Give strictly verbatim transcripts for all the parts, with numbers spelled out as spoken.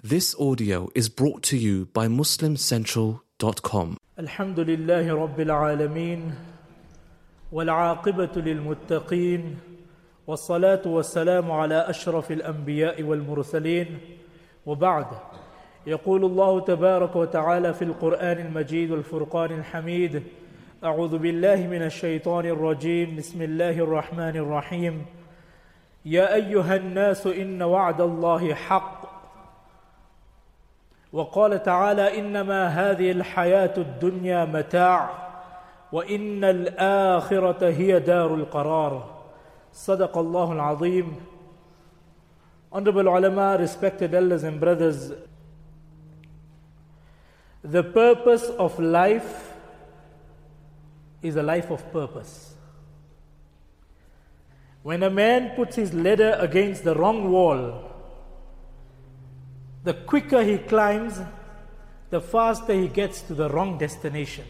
This audio is brought to you by Muslim Central dot com. Alhamdulillahi Rabbil Alameen Wal-aqibatu lil-muttaqeen Was-salatu was-salamu ala ashrafil anbiya'i wal-mursaleen Wa ba'd يقول الله تبارك وتعالى في القرآن المجيد والفرقان الحميد أعوذ بالله من الشيطان الرجيم بسم الله الرحمن الرحيم يا أيها الناس إن وعد الله حق وقال تعالى إنما هذه الحياة الدنيا متاع وإن الآخرة هي دار القرار صدق الله العظيم. Honorable ulama, respected elders and brothers, the purpose of life is a life of purpose. When a man puts his ladder against the wrong wall, the quicker he climbs, the faster he gets to the wrong destination.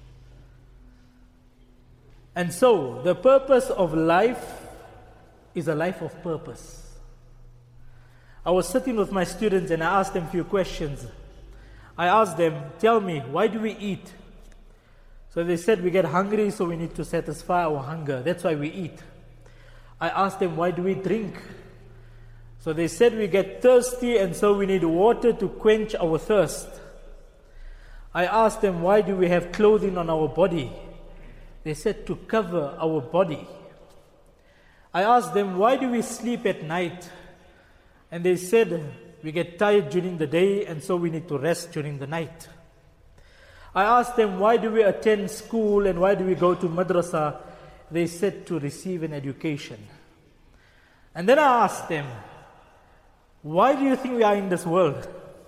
And so, the purpose of life is a life of purpose. I was sitting with my students and I asked them a few questions. I asked them, tell me, why do we eat? So they said, we get hungry, so we need to satisfy our hunger. That's why we eat. I asked them, why do we drink? So they said, we get thirsty, and so we need water to quench our thirst. I asked them, why do we have clothing on our body? They said, to cover our body. I asked them, why do we sleep at night? And they said, we get tired during the day, and so we need to rest during the night. I asked them, why do we attend school and why do we go to madrasa? They said, to receive an education. And then I asked them, why do you think we are in this world?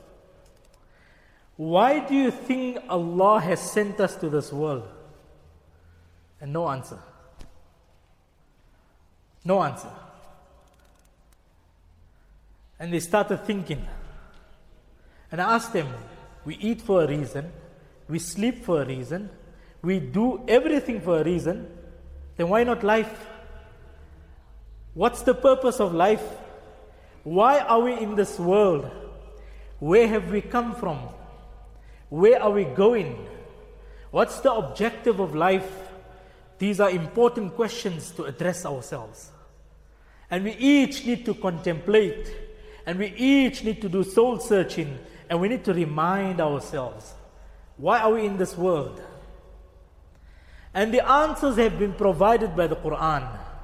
Why do you think Allah has sent us to this world? And no answer. No answer. And they started thinking. And I asked them, we eat for a reason, we sleep for a reason, we do everything for a reason, then why not life? What's the purpose of life? Why are we in this world? Where have we come from? Where are we going? What's the objective of life? These are important questions to address ourselves. And we each need to contemplate, and we each need to do soul searching, and we need to remind ourselves, why are we in this world? And the answers have been provided by the Quran.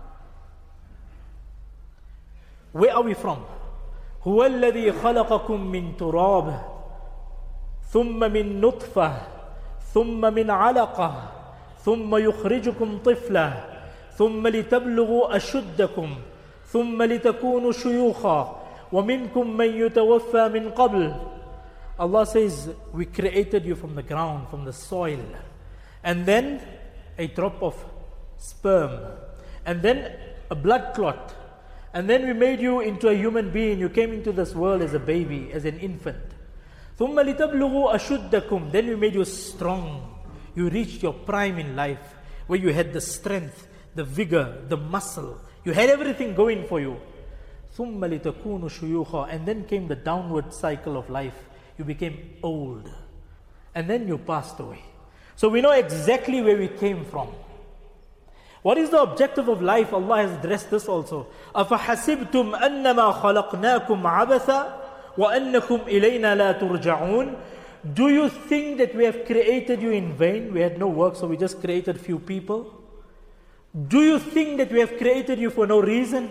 Where are we from? هو الذي خلقكم من تراب ثم من نطفة ثم من علقة ثم يخرجكم طفلا ثم لتبلغوا أشدكم ثم لتكونوا شيوخا ومنكم من يتوفى من قبل. Allah says, we created you from the ground, from the soil, and then a drop of sperm, and then a blood clot, and then we made you into a human being. You came into this world as a baby, as an infant. ثُمَّ لِتَبْلُغُوا أَشُدَّكُمْ. Then we made you strong. You reached your prime in life, where you had the strength, the vigor, the muscle. You had everything going for you. ثُمَّ لِتَكُونُوا شُيُوخًا. And then came the downward cycle of life. You became old. And then you passed away. So we know exactly where we came from. What is the objective of life? Allah has addressed this also. أَفَحَسِبْتُمْ أَنَّمَا خَلَقْنَاكُمْ عَبَثًا وَأَنَّكُمْ إِلَيْنَا لَا تُرْجَعُونَ. Do you think that we have created you in vain? We had no work, so we just created few people. Do you think that we have created you for no reason?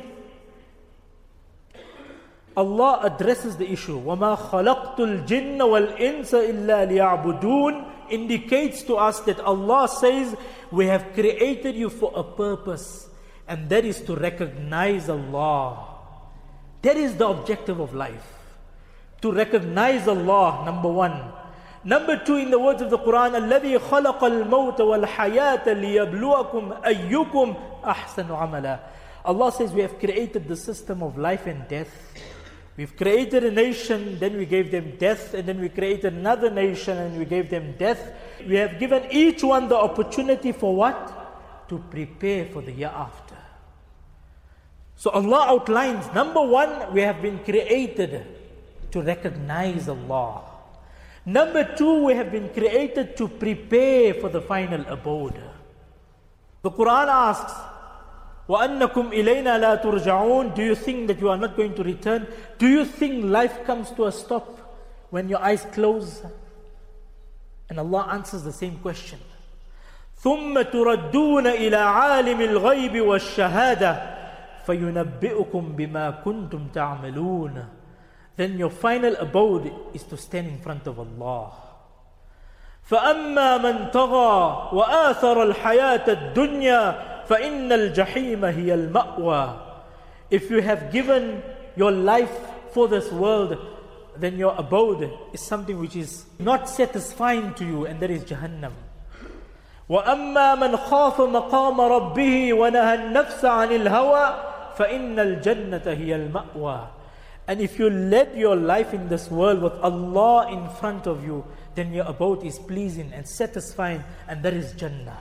Allah addresses the issue. وَمَا خَلَقْتُ الْجِنَّ وَالْإِنسَ إِلَّا لِيَعْبُدُونَ indicates to us that Allah says, we have created you for a purpose, and that is to recognize Allah. That is the objective of life. To recognize Allah, number one. Number two, in the words of the Quran, الَّذِي خَلَقَ الْمَوْتَ وَالْحَيَاةَ لِيَبْلُوَكُمْ أَيُّكُمْ أَحْسَنُ عَمَلًا. Allah says we have created the system of life and death. We've created a nation, then we gave them death, and then we created another nation and we gave them death. We have given each one the opportunity for what? To prepare for the year after. So Allah outlines, number one, we have been created to recognize Allah. Number two, we have been created to prepare for the final abode. The Quran asks, وَأَنَّكُمْ إِلَيْنَا لَا تُرْجَعُونَ. Do you think that you are not going to return? Do you think life comes to a stop when your eyes close? And Allah answers the same question. ثُمَّ تُرَدُّونَ إِلَىٰ عَالِمِ الْغَيْبِ وَالشَّهَادَةِ فَيُنَبِّئُكُمْ بِمَا كُنْتُمْ تَعْمَلُونَ. Then your final abode is to stand in front of Allah. فَأَمَّا مَنْ طَغَى وَآثَرَ الْحَيَاةَ الدُّنْيَا فَإِنَّ الْجَحِيمَ هِيَ الْمَأْوَى. If you have given your life for this world, then your abode is something which is not satisfying to you, and that is Jahannam. وَأَمَّا مَنْ خَافَ مَقَامَ رَبِّهِ وَنَهَى النَّفْسَ عَنِ الْهَوَى فَإِنَّ الْجَنَّةَ هِيَ الْمَأْوَى. And if you led your life in this world with Allah in front of you, then your abode is pleasing and satisfying, and that is Jannah.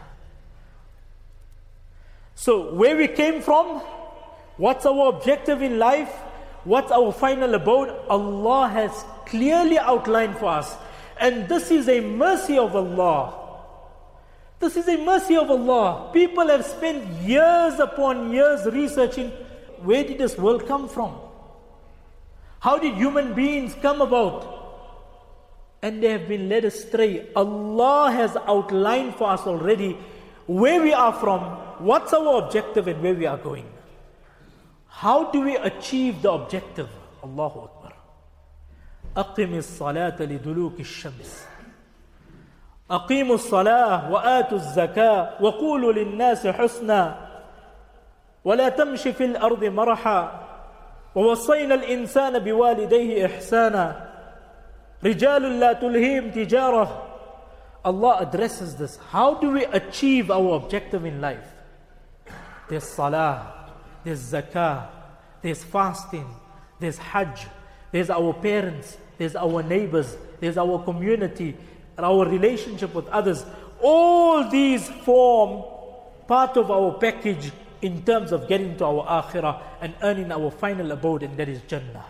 So where we came from, what's our objective in life, what's our final abode, Allah has clearly outlined for us. And this is a mercy of Allah. This is a mercy of Allah. People have spent years upon years researching, where did this world come from? How did human beings come about? And they have been led astray. Allah has outlined for us already where we are from, what's our objective, and where we are going. How do we achieve the objective? Allahu Akbar. أقم الصلاة لدلوك الشمس أقيموا الصلاة وآتوا الزكاة وقولوا للناس حسنا ولا تمشي في الأرض مرحا ووصينا الإنسان بوالديه إحسانا رجال لا تلهيهم تجارة. Allah addresses this. How do we achieve our objective in life? There's salah, there's zakah, there's fasting, there's hajj, there's our parents, there's our neighbors, there's our community, our relationship with others. All these form part of our package in terms of getting to our akhirah and earning our final abode, and that is Jannah.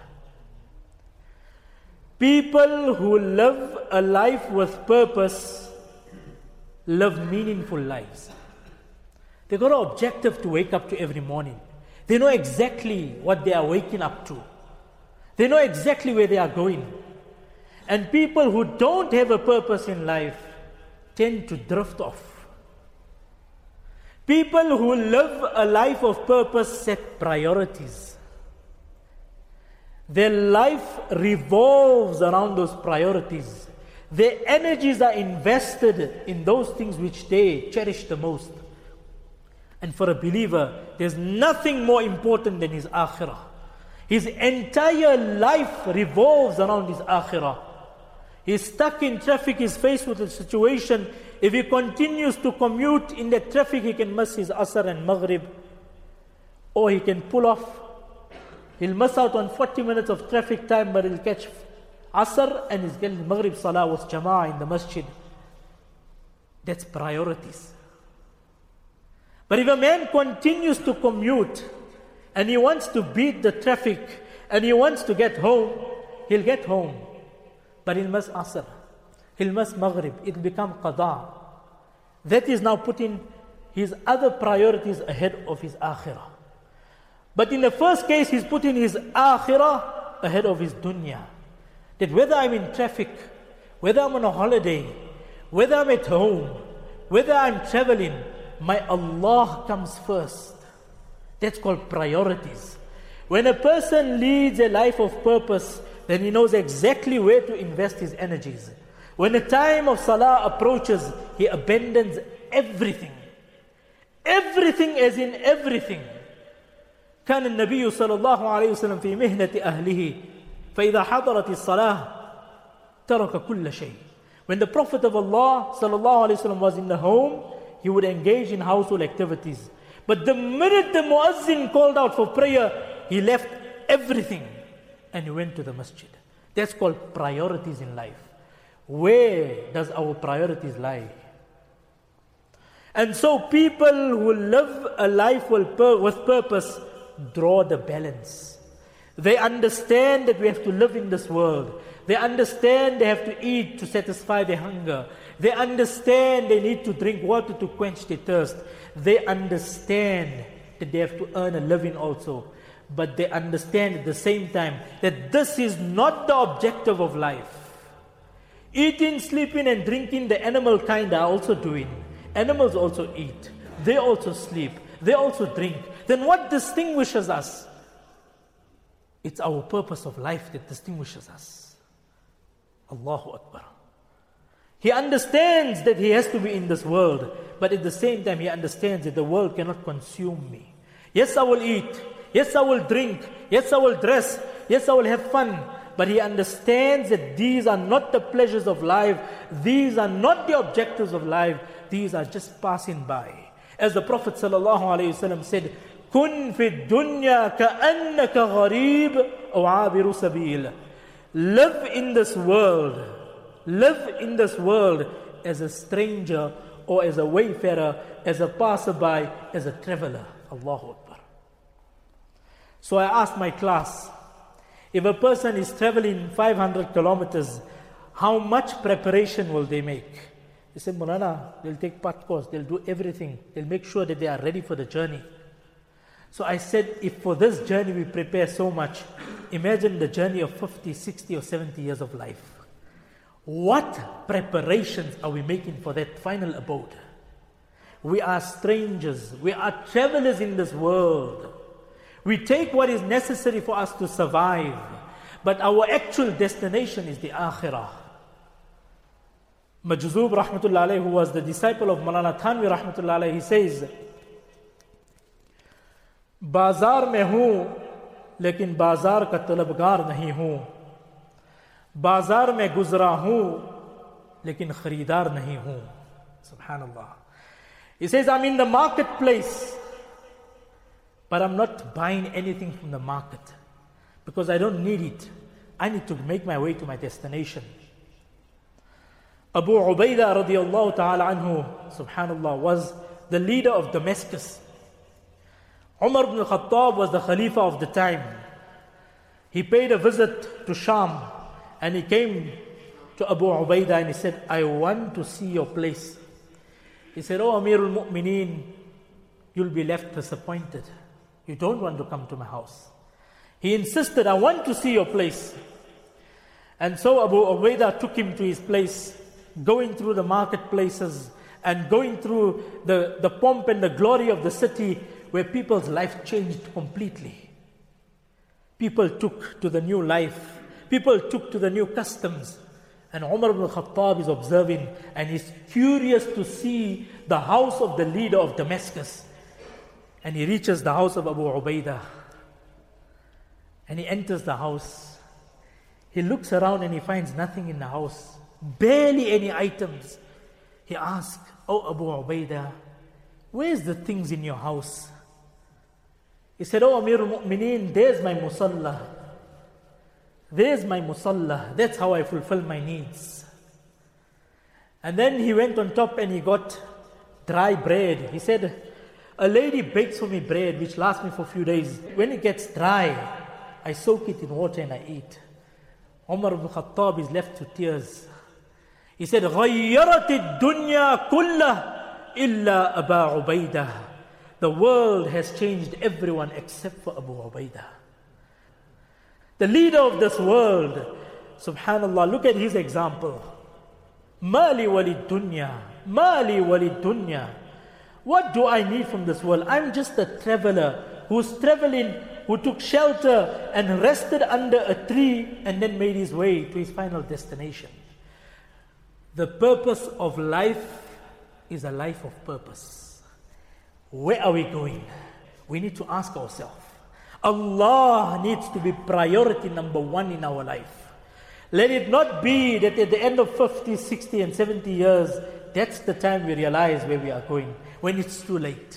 People who live a life with purpose live meaningful lives. They got an objective to wake up to every morning. They know exactly what they are waking up to. They know exactly where they are going. And people who don't have a purpose in life tend to drift off. People who live a life of purpose set priorities. Their life revolves around those priorities. Their energies are invested in those things which they cherish the most. And for a believer, there's nothing more important than his akhirah. His entire life revolves around his akhirah. He's stuck in traffic, he's faced with a situation. If he continues to commute in the traffic, he can miss his Asr and Maghrib. Or he can pull off. He'll miss out on forty minutes of traffic time, but he'll catch Asr and he'll get Maghrib Salah with Jama'ah in the masjid. That's priorities. But if a man continues to commute and he wants to beat the traffic and he wants to get home, he'll get home. But he'll miss Asr, he'll miss Maghrib, it'll become Qada. That is now putting his other priorities ahead of his Akhirah. But in the first case, he's putting his Akhirah ahead of his dunya. That whether I'm in traffic, whether I'm on a holiday, whether I'm at home, whether I'm traveling, my Allah comes first. That's called priorities. When a person leads a life of purpose, then he knows exactly where to invest his energies. When the time of salah approaches, he abandons everything. Everything as in everything. كان النبي صلى الله عليه وسلم في مهنة أهله فإذا حضرت الصلاة ترك كل شيء. When the Prophet of Allah صلى الله عليه وسلم was in the home, he would engage in household activities. But the minute the muazzin called out for prayer, he left everything and he went to the masjid. That's called priorities in life. Where does our priorities lie? And so people who live a life with purpose draw the balance. They understand that we have to live in this world. They understand they have to eat to satisfy their hunger. They understand they need to drink water to quench their thirst. They understand that they have to earn a living also. But they understand at the same time that this is not the objective of life. Eating, sleeping and drinking, the animal kind are also doing. Animals also eat. They also sleep. They also drink. Then what distinguishes us? It's our purpose of life that distinguishes us. Allahu Akbar. He understands that he has to be in this world, but at the same time he understands that the world cannot consume me. Yes, I will eat. Yes, I will drink. Yes, I will dress. Yes, I will have fun. But he understands that these are not the pleasures of life. These are not the objectives of life. These are just passing by. As the Prophet ﷺ said, "Kun fi dunya ka'annaka gharib aw 'abiru sabil." Live in this world. Live in this world as a stranger or as a wayfarer, as a passerby, as a traveler. Allahu Akbar. So I asked my class, if a person is traveling five hundred kilometers, how much preparation will they make? They said, Mulana, they'll take part course, they'll do everything, they'll make sure that they are ready for the journey. So I said, if for this journey we prepare so much, imagine the journey of fifty, sixty or seventy years of life. What preparations are we making for that final abode? We are strangers, we are travelers in this world. We take what is necessary for us to survive, but our actual destination is the akhirah. Majzub rahmatullah alayhi, who was the disciple of Maulana Thanvi rahmatullah alayhi, he says, Bazaar mein hoon, lekin bazaar ka talabgar nahi hoon. Bazaar mein guzra hoon, lekin kharidar nahi hoon. Subhanallah. He says, I'm in the marketplace, but I'm not buying anything from the market because I don't need it. I need to make my way to my destination. Abu Ubaidah radiallahu ta'ala anhu, subhanallah, was the leader of Damascus. Umar ibn Khattab was the Khalifa of the time. He paid a visit to Sham and he came to Abu Ubaidah and he said, I want to see your place. He said, Oh Amirul Mu'mineen, you'll be left disappointed. You don't want to come to my house. He insisted, I want to see your place. And so Abu Ubaidah took him to his place, going through the marketplaces and going through the, the pomp and the glory of the city where people's life changed completely. People took to the new life. People took to the new customs. And Umar ibn Khattab is observing and he's curious to see the house of the leader of Damascus. And he reaches the house of Abu Ubaidah. And he enters the house. He looks around and he finds nothing in the house. Barely any items. He asks, Oh Abu Ubaidah, where's the things in your house? He said, Oh Amirul Mu'mineen, there's my musalla. There's my musalla. That's how I fulfill my needs. And then he went on top and he got dry bread. He said, a lady bakes for me bread which lasts me for a few days. When it gets dry, I soak it in water and I eat. Umar ibn Khattab is left to tears. He said, غَيَّرَتِ الدُّنْيَا كُلَّهُ إِلَّا أَبَا عُبَيْدَةَ. The world has changed everyone except for Abu Ubaidah. The leader of this world, subhanallah, look at his example. Mali walid dunya, mali walid dunya. What do I need from this world? I'm just a traveler who's traveling, who took shelter and rested under a tree and then made his way to his final destination. The purpose of life is a life of purpose. Where are we going? We need to ask ourselves. Allah needs to be priority number one in our life. Let it not be that at the end of fifty, sixty and seventy years, that's the time we realize where we are going, when it's too late.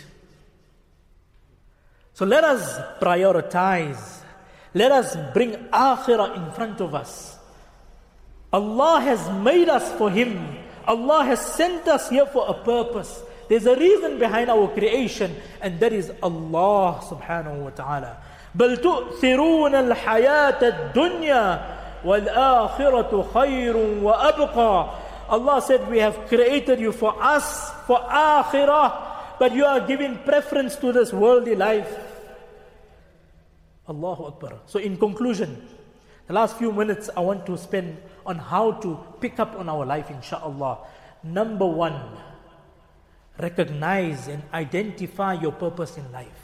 So let us prioritize. Let us bring akhirah in front of us. Allah has made us for Him. Allah has sent us here for a purpose. There's a reason behind our creation, and that is Allah subhanahu wa ta'ala. بل تؤثرون الحياة الدنيا والآخرة خير وأبقى. Allah said, we have created you for us, for akhirah, but you are giving preference to this worldly life. Allahu Akbar. So in conclusion, the last few minutes I want to spend on how to pick up on our life, inshaAllah. Number one, recognize and identify your purpose in life.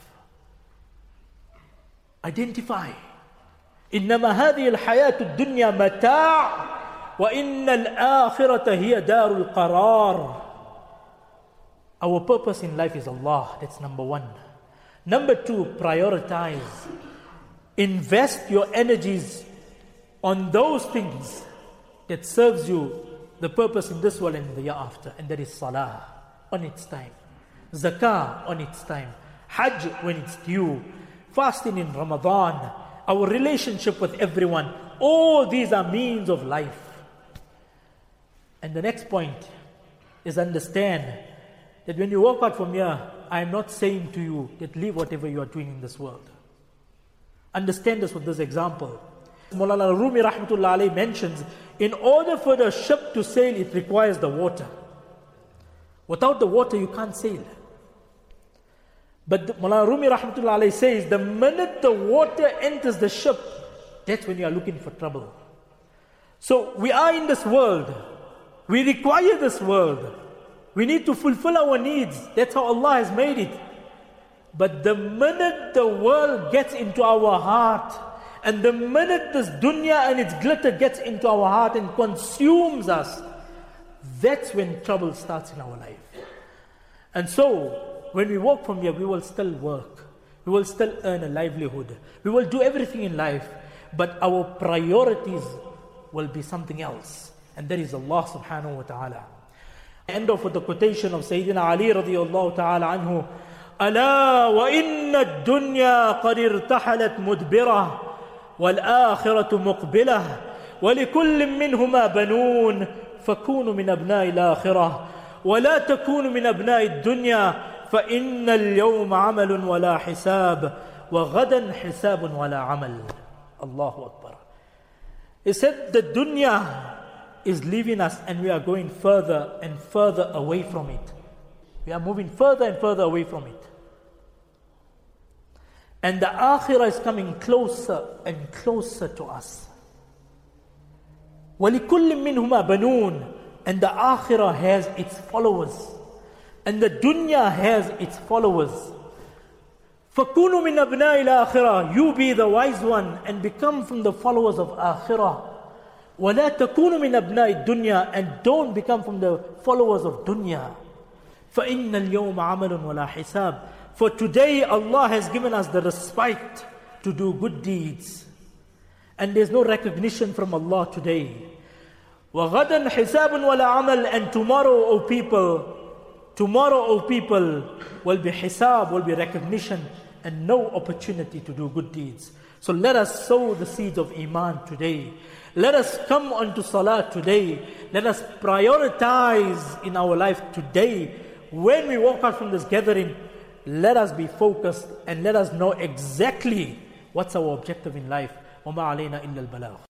Identify. إنما هذه الحياة الدنيا متاع وإن الآخرة هي دار القرار. Our purpose in life is Allah. That's number one. Number two, prioritize. Invest your energies on those things that serves you the purpose in this world and in the year after, and that is salah on its time, zakah on its time, hajj when it's due, fasting in Ramadan, our relationship with everyone. All these are means of life. And the next point is understand that when you walk out from here, I am not saying to you that leave whatever you are doing in this world. Understand this with this example. Mawlana Rumi rahmatullah alayhi mentions, in order for the ship to sail, it requires the water. Without the water, you can't sail. But Mawlana Rumi rahmatullah alayhi says, the minute the water enters the ship, that's when you are looking for trouble. So we are in this world. We require this world. We need to fulfill our needs. That's how Allah has made it. But the minute the world gets into our heart, and the minute this dunya and its glitter gets into our heart and consumes us, that's when trouble starts in our life. And so, when we walk from here, we will still work. We will still earn a livelihood. We will do everything in life. But our priorities will be something else. And that is Allah subhanahu wa ta'ala. End off with the quotation of Sayyidina Ali radiyallahu ta'ala anhu. ألا وإن الدنيا قد ارتحلت مدبرة والآخرة مقبلة ولكل منهما بنون فكونوا من أبناء الآخرة ولا تكونوا من أبناء الدنيا فإن اليوم عمل ولا حساب وغدا حساب ولا عمل. Allahu Akbar. He said the dunya is leaving us and we are going further and further away from it. We are moving further and further away from it. And the akhirah is coming closer and closer to us. وَلِكُلِّ مِّنْهُمَا بَنُونَ. And the akhirah has its followers. And the dunya has its followers. فَكُونُوا مِنْ أَبْنَاءِ الْآخِرَةِ. You be the wise one and become from the followers of akhirah. وَلَا تَكُونُوا مِنْ أَبْنَاءِ الدُّنْيَا. And don't become from the followers of dunya. فَإِنَّ الْيَوْمَ عَمَلٌ وَلَا حِسَابٌ. For today Allah has given us the respite to do good deeds. And there's no recognition from Allah today. وَغَدًا حِسَابٌ وَلَا عَمَلٌ. And tomorrow, O people, tomorrow, O people, will be hisab, will be recognition and no opportunity to do good deeds. So let us sow the seeds of Iman today. Let us come onto Salah today. Let us prioritize in our life today. When we walk out from this gathering, let us be focused and let us know exactly what's our objective in life. وَمَا عَلَيْنَا إِلَّا الْبَلَاغُ.